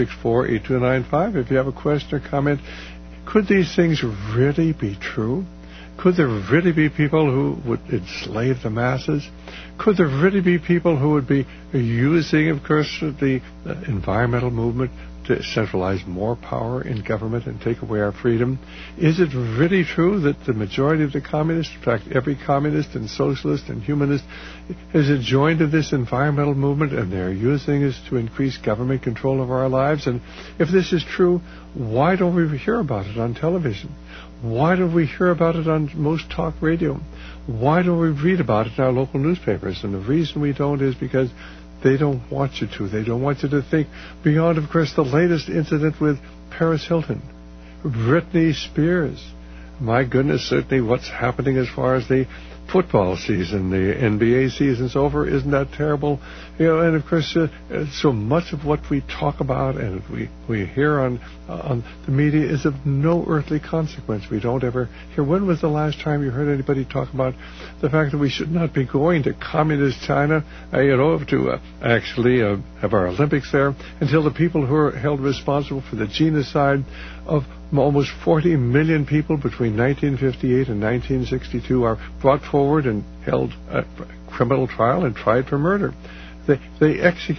464-8295. If you have a question or comment, could these things really be true? Could there really be people who would enslave the masses? Could there really be people who would be using, of course, the environmental movement to centralize more power in government and take away our freedom? Is it really true that the majority of the communists, in fact, every communist and socialist and humanist, is joined to this environmental movement and they're using this to increase government control of our lives? And if this is true, why don't we hear about it on television? Why don't we hear about it on most talk radio? Why don't we read about it in our local newspapers? And the reason we don't is because they don't want you to. They don't want you to think beyond, of course, the latest incident with Paris Hilton, Britney Spears. My goodness, certainly what's happening as far as the football season, the NBA season's over. Isn't that terrible? And of course, so much of what we talk about and we hear on the media is of no earthly consequence. We don't ever hear. When was the last time you heard anybody talk about the fact that we should not be going to communist China, to actually have our Olympics there until the people who are held responsible for the genocide of almost 40 million people between 1958 and 1962 are brought forward and held a criminal trial and tried for murder. They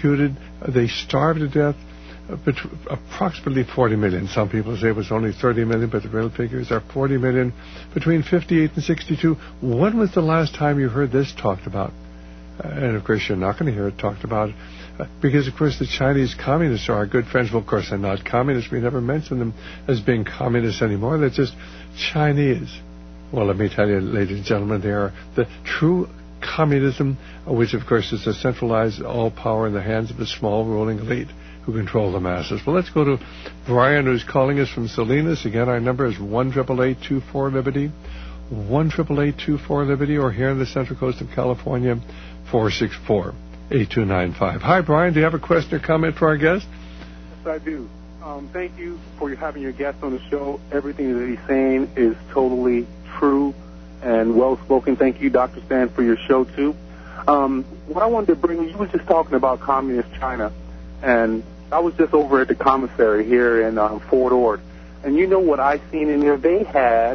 starved to death approximately 40 million. Some people say it was only 30 million, but the real figures are 40 million between 58 and 62. When was the last time you heard this talked about? And of course, you're not going to hear it talked about because, of course, the Chinese communists are our good friends. Well, of course, they're not communists. We never mention them as being communists anymore. They're just Chinese. Well, let me tell you, ladies and gentlemen, they are the true communism, which, of course, is to centralize all power in the hands of a small ruling elite who control the masses. Well, let's go to Brian, who's calling us from Salinas. Again, our number is 1-888-24-LIBERTY, 1-888-24-LIBERTY, or here on the Central Coast of California, 464-8295. Hi, Brian. Do you have a question or comment for our guest? Yes, I do. Thank you for having your guest on the show. Everything that he's saying is totally true and well-spoken. Thank you, Dr. Stan, for your show, too. What I wanted to bring you was just talking about communist China, and I was just over at the commissary here in Fort Ord, and you know what I seen in there? They had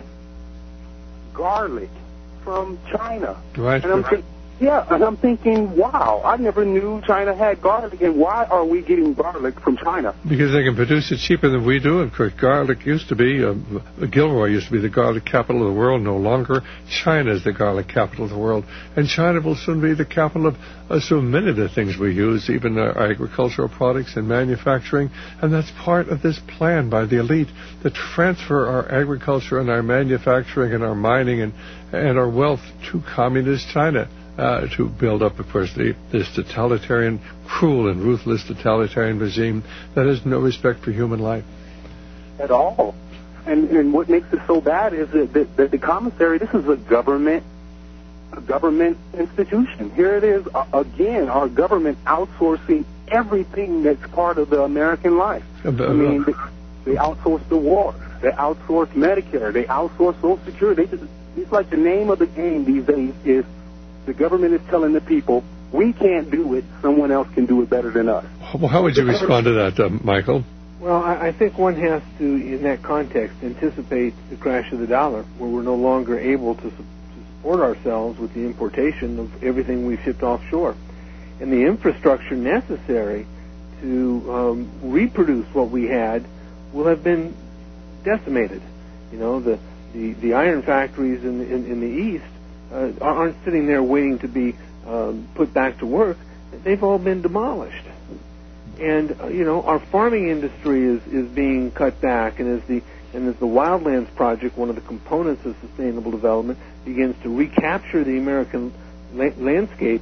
garlic from China. Right. And I'm thinking, wow, I never knew China had garlic, and why are we getting garlic from China? Because they can produce it cheaper than we do. Of course, garlic used to be, Gilroy used to be the garlic capital of the world. No longer. China is the garlic capital of the world. And China will soon be the capital of so many of the things we use, even our agricultural products and manufacturing. And that's part of this plan by the elite to transfer our agriculture and our manufacturing and our mining and our wealth to communist China. To build up, of course, this totalitarian, cruel and ruthless totalitarian regime that has no respect for human life. At all. And what makes it so bad is that the commissary, this is a government institution. Here it is, again, our government outsourcing everything that's part of the American life. I mean, they outsource the war. They outsource Medicare. They outsource Social Security. It's like the name of the game these days is the government is telling the people, we can't do it, someone else can do it better than us. Well, how would you respond to that, Michael? Well, I think one has to, in that context, anticipate the crash of the dollar, where we're no longer able to support ourselves with the importation of everything we shipped offshore. And the infrastructure necessary to reproduce what we had will have been decimated. You know, the iron factories in the East aren't sitting there waiting to be put back to work. They've all been demolished. And our farming industry is being cut back, and as the Wildlands Project, one of the components of sustainable development, begins to recapture the American landscape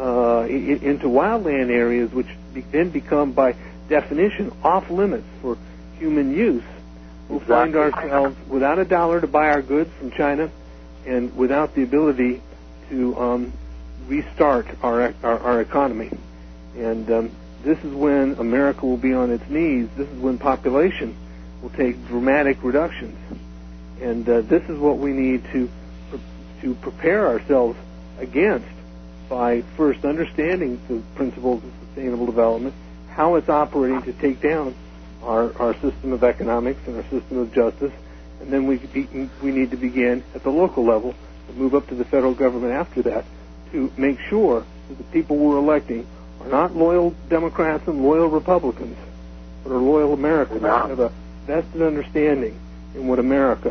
into wildland areas, which then become by definition off limits for human use, we'll find ourselves without a dollar to buy our goods from China, and without the ability to restart our economy. And this is when America will be on its knees. This is when population will take dramatic reductions. And this is what we need to prepare ourselves against by first understanding the principles of sustainable development, how it's operating to take down our system of economics and our system of justice. And then we need to begin at the local level and move up to the federal government after that to make sure that the people we're electing are not loyal Democrats and loyal Republicans, but are loyal Americans who have a vested understanding in what America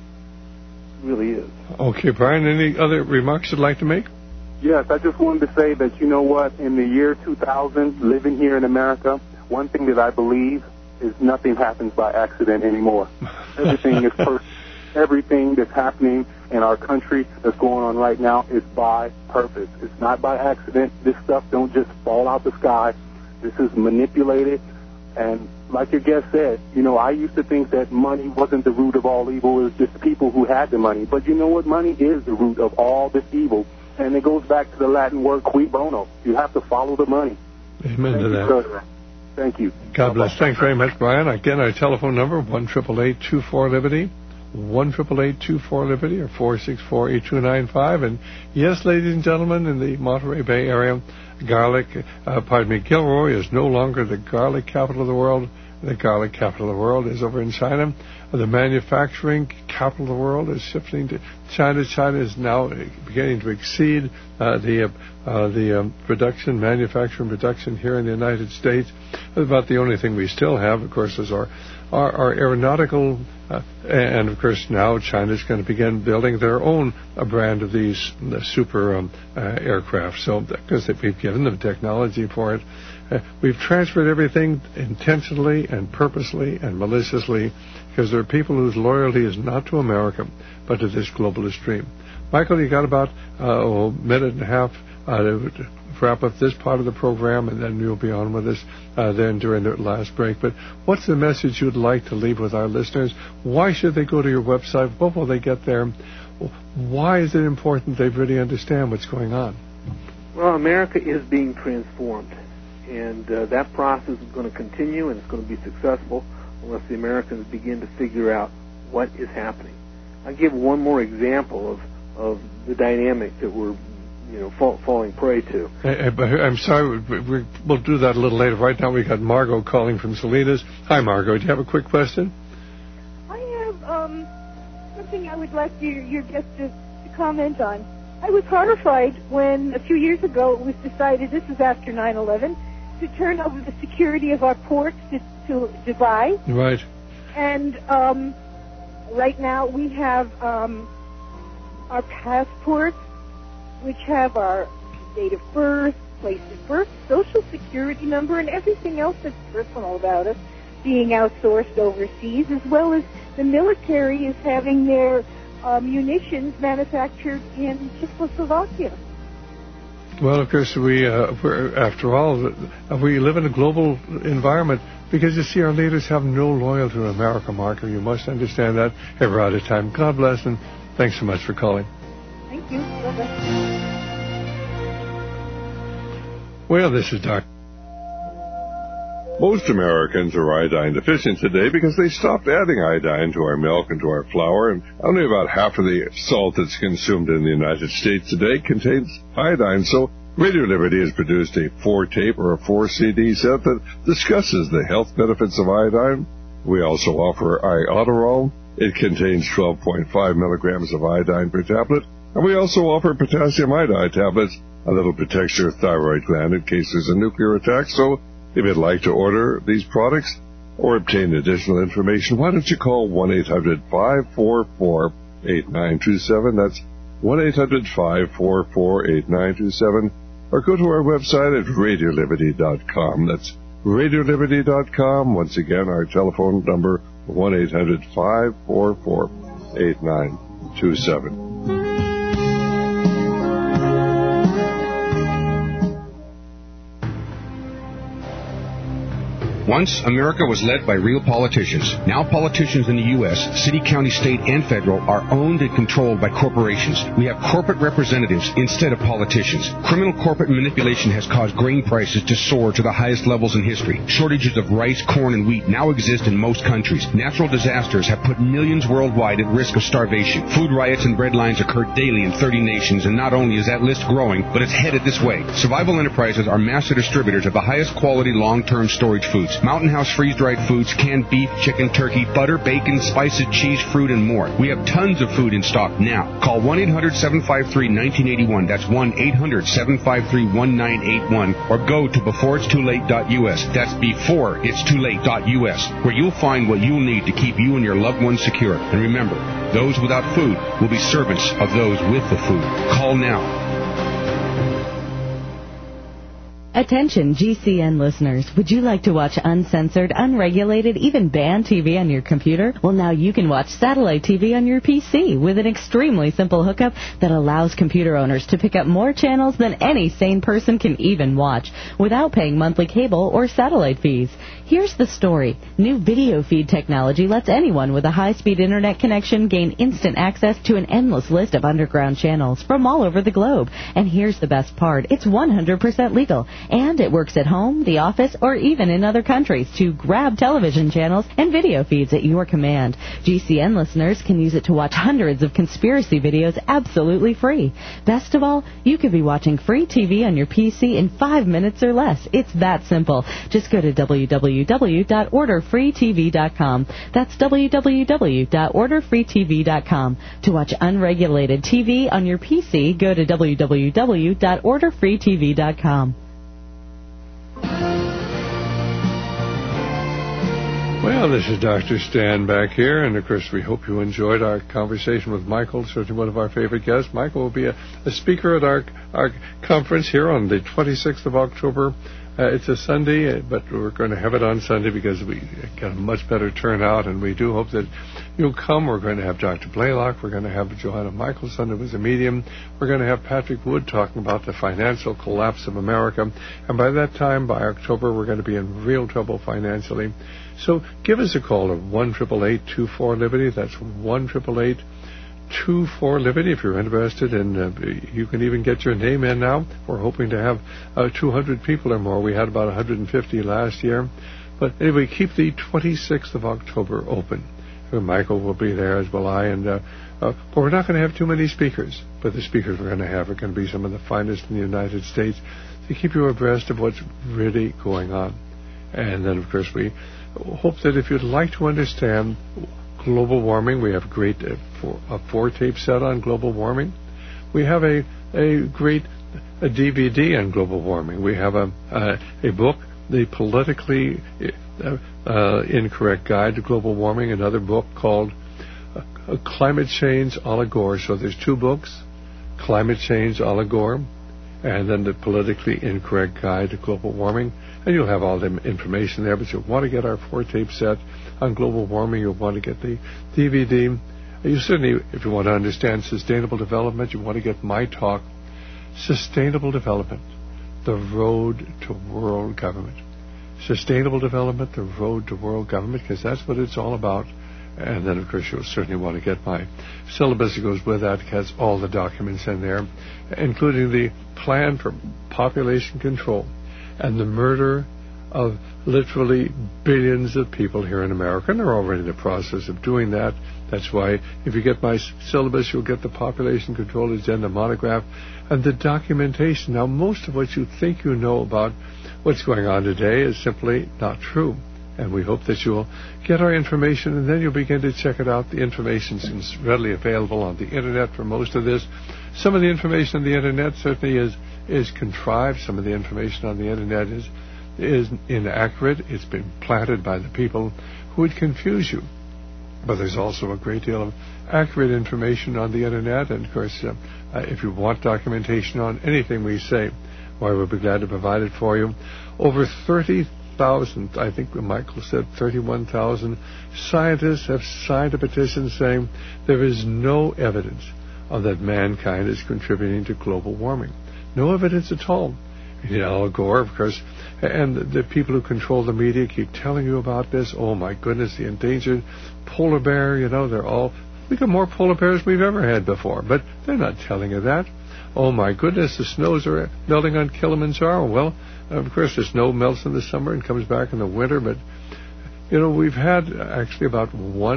really is. Okay, Brian, any other remarks you'd like to make? Yes, I just wanted to say that, you know what, in the year 2000, living here in America, one thing that I believe is nothing happens by accident anymore. Everything is perfect. Everything that's happening in our country that's going on right now is by purpose. It's not by accident. This stuff don't just fall out the sky. This is manipulated. And like your guest said, I used to think that money wasn't the root of all evil. It was just people who had the money. But you know what? Money is the root of all this evil. And it goes back to the Latin word cui bono. You have to follow the money. Amen to that. Thank you. God bless. Thanks very much, Brian. Again, our telephone number, 1-888-24-LIBERTY, 1-888-24-LIBERTY, or 464-8295. And yes, ladies and gentlemen, in the Monterey Bay area, Gilroy is no longer the garlic capital of the world. The garlic capital of the world is over in China. The manufacturing capital of the world is shifting to China. China is now beginning to exceed the manufacturing production here in the United States. About the only thing we still have, of course, is our aeronautical, and of course now China's going to begin building their own brand of these super aircraft. So because we've given them technology for it. We've transferred everything intentionally and purposely and maliciously because there are people whose loyalty is not to America but to this globalist dream. Michael, you got about a minute and a half to wrap up this part of the program, and then you'll be on with us then during the last break. But what's the message you'd like to leave with our listeners? Why should they go to your website? What will they get there? Why is it important they really understand what's going on? Well, America is being transformed, and that process is going to continue, and it's going to be successful unless the Americans begin to figure out what is happening. I'll give one more example of the dynamic that we're falling prey to. I'm sorry, we'll do that a little later. Right now we got Margot calling from Salinas. Hi, Margot. Do you have a quick question? I have something I would like your guest to comment on. I was horrified when a few years ago it was decided, this is after 9/11, to turn over the security of our ports to Dubai. Right. And right now we have our passports, which have our date of birth, place of birth, social security number, and everything else that's personal about us being outsourced overseas, as well as the military is having their munitions manufactured in Czechoslovakia. Well, of course, after all, we live in a global environment because, you see, our leaders have no loyalty to America, Marco. You must understand that. Hey, we're out of time. God bless, and thanks so much for calling. Thank you. Bye-bye. Well, this is Dr. Most Americans are iodine deficient today because they stopped adding iodine to our milk and to our flour, and only about half of the salt that's consumed in the United States today contains iodine. So Radio Liberty has produced a 4-tape or a 4-CD set that discusses the health benefits of iodine. We also offer Iodoral. It contains 12.5 milligrams of iodine per tablet. And we also offer potassium iodide tablets, a little protects your thyroid gland in case there's a nuclear attack. So if you'd like to order these products or obtain additional information, why don't you call 1-800-544-8927. That's 1-800-544-8927. Or go to our website at RadioLiberty.com. That's RadioLiberty.com. Once again, our telephone number, 1-800-544-8927. Once, America was led by real politicians. Now politicians in the U.S., city, county, state, and federal are owned and controlled by corporations. We have corporate representatives instead of politicians. Criminal corporate manipulation has caused grain prices to soar to the highest levels in history. Shortages of rice, corn, and wheat now exist in most countries. Natural disasters have put millions worldwide at risk of starvation. Food riots and bread lines occur daily in 30 nations, and not only is that list growing, but it's headed this way. Survival Enterprises are master distributors of the highest quality long-term storage foods. Mountain House freeze-dried foods, canned beef, chicken, turkey, butter, bacon, spices, cheese, fruit, and more. We have tons of food in stock now. Call 1-800-753-1981. That's 1-800-753-1981. Or go to beforeitstoolate.us. That's beforeitstoolate.us, where you'll find what you'll need to keep you and your loved ones secure. And remember, those without food will be servants of those with the food. Call now. Attention GCN listeners, would you like to watch uncensored, unregulated, even banned TV on your computer? Well, now you can watch satellite TV on your PC with an extremely simple hookup that allows computer owners to pick up more channels than any sane person can even watch without paying monthly cable or satellite fees. Here's the story. New video feed technology lets anyone with a high-speed internet connection gain instant access to an endless list of underground channels from all over the globe. And here's the best part. It's 100% legal. And it works at home, the office, or even in other countries to grab television channels and video feeds at your command. GCN listeners can use it to watch hundreds of conspiracy videos absolutely free. Best of all, you could be watching free TV on your PC in 5 minutes or less. It's that simple. Just go to www.orderfreetv.com. That's www.orderfreetv.com. To watch unregulated TV on your PC, go to www.orderfreetv.com. Well, this is Dr. Stan back here, and of course we hope you enjoyed our conversation with Michael, certainly one of our favorite guests. Michael will be a speaker at our conference here on the 26th of October. It's a Sunday, but we're going to have it on Sunday because we got a much better turnout, and we do hope that you'll come. We're going to have Dr. Blaylock. We're going to have Johanna Michelson, who was a medium. We're going to have Patrick Wood talking about the financial collapse of America. And by that time, by October, we're going to be in real trouble financially. So give us a call at 1-888-24-LIBERTY. That's 1-888-24-LIBERTY. 24Liberty if you're interested, and you can even get your name in now. We're hoping to have 200 people or more. We had about 150 last year. But anyway, keep the 26th of October open. Michael will be there, as will I, and but we're not going to have too many speakers. But the speakers we're going to have are going to be some of the finest in the United States to keep you abreast of what's really going on. And then, of course, we hope that if you'd like to understand global warming, we have a great a 4-tape set on global warming. We have a great DVD on global warming. We have a book, The Politically Incorrect Guide to Global Warming, another book called Climate Change a la Gore. So there's 2 books, Climate Change a la Gore, and then The Politically Incorrect Guide to Global Warming. And you'll have all the information there, but you'll want to get our 4-tape set on global warming. You'll want to get the DVD. You certainly, if you want to understand sustainable development, you want to get my talk, Sustainable Development, the Road to World Government. Sustainable development, the road to world government, because that's what it's all about. And then, of course, you'll certainly want to get my syllabus that goes with that. It has all the documents in there, including the plan for population control and the murder of literally billions of people here in America. And they're already in the process of doing that. That's why if you get my syllabus, you'll get the population control agenda monograph and the documentation. Now, most of what you think you know about what's going on today is simply not true. And we hope that you'll get our information, and then you'll begin to check it out. The information is readily available on the Internet for most of this. Some of the information on the Internet certainly is contrived. Some of the information on the Internet is inaccurate. It's been planted by the people who would confuse you. But there's also a great deal of accurate information on the Internet. And, of course, if you want documentation on anything we say, why, we'll be glad to provide it for you. Over 30,000, I think Michael said 31,000 scientists have signed a petition saying there is no evidence that mankind is contributing to global warming. No evidence at all. Al Gore, of course, and the people who control the media keep telling you about this. Oh, my goodness, the endangered polar bear, we got more polar bears we've ever had before, but they're not telling you that. Oh, my goodness, the snows are melting on Kilimanjaro. Well, of course, the snow melts in the summer and comes back in the winter, but, we've had actually about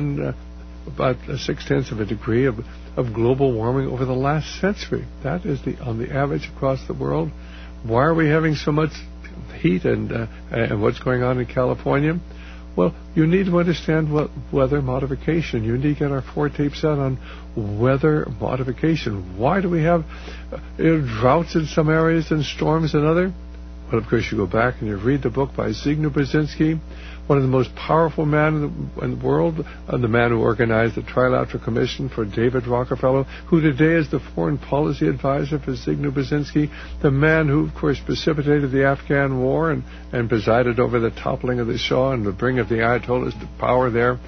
0.6 of a degree of global warming over the last century. That is on the average across the world. Why are we having so much heat and what's going on in California? Well, you need to understand weather modification. You need to get our 4-tape set on weather modification. Why do we have droughts in some areas and storms in others? Well, of course, you go back and you read the book by Zbigniew Brzezinski, one of the most powerful men in the world, the man who organized the Trilateral Commission for David Rockefeller, who today is the foreign policy advisor for Zbigniew Brzezinski, the man who, of course, precipitated the Afghan war and presided over the toppling of the Shah and the bringing of the Ayatollahs to power there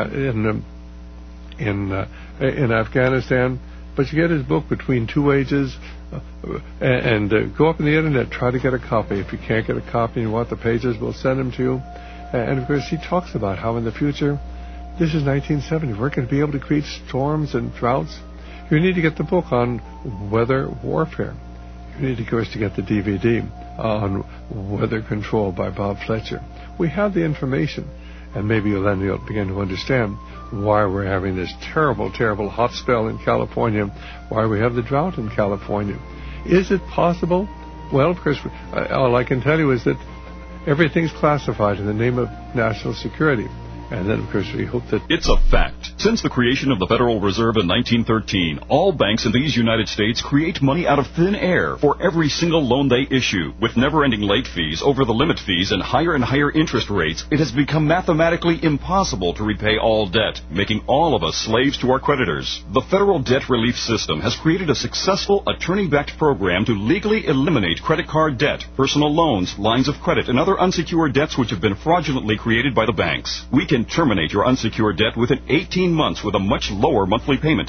in Afghanistan. But you get his book, Between Two Ages, and go up on the Internet, try to get a copy. If you can't get a copy and you want the pages, we'll send them to you. And, of course, he talks about how in the future, this is 1970, we're going to be able to create storms and droughts. You need to get the book on weather warfare. You need, of course, to get the DVD on weather control by Bob Fletcher. We have the information, and maybe you'll begin to understand why we're having this terrible, terrible hot spell in California, why we have the drought in California. Is it possible? Well, of course, all I can tell you is that everything's classified in the name of national security. And then, of course, we hope that... It's a fact. Since the creation of the Federal Reserve in 1913, all banks in these United States create money out of thin air for every single loan they issue. With never-ending late fees, over-the-limit fees, and higher interest rates, it has become mathematically impossible to repay all debt, making all of us slaves to our creditors. The Federal Debt Relief System has created a successful attorney-backed program to legally eliminate credit card debt, personal loans, lines of credit, and other unsecured debts which have been fraudulently created by the banks. We can terminate your unsecured debt within 18 months with a much lower monthly payment.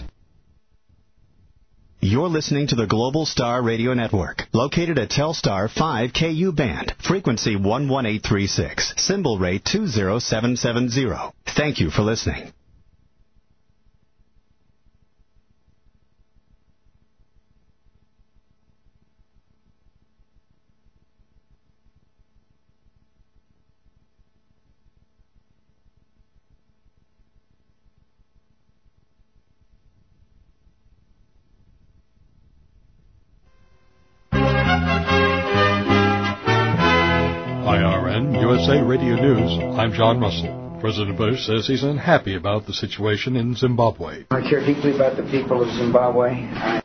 You're listening to the Global Star Radio Network, located at Telstar 5 KU band, frequency 11836, symbol rate 20770. Thank you for listening. USA Radio News, I'm John Russell. President Bush says he's unhappy about the situation in Zimbabwe. I care deeply about the people of Zimbabwe.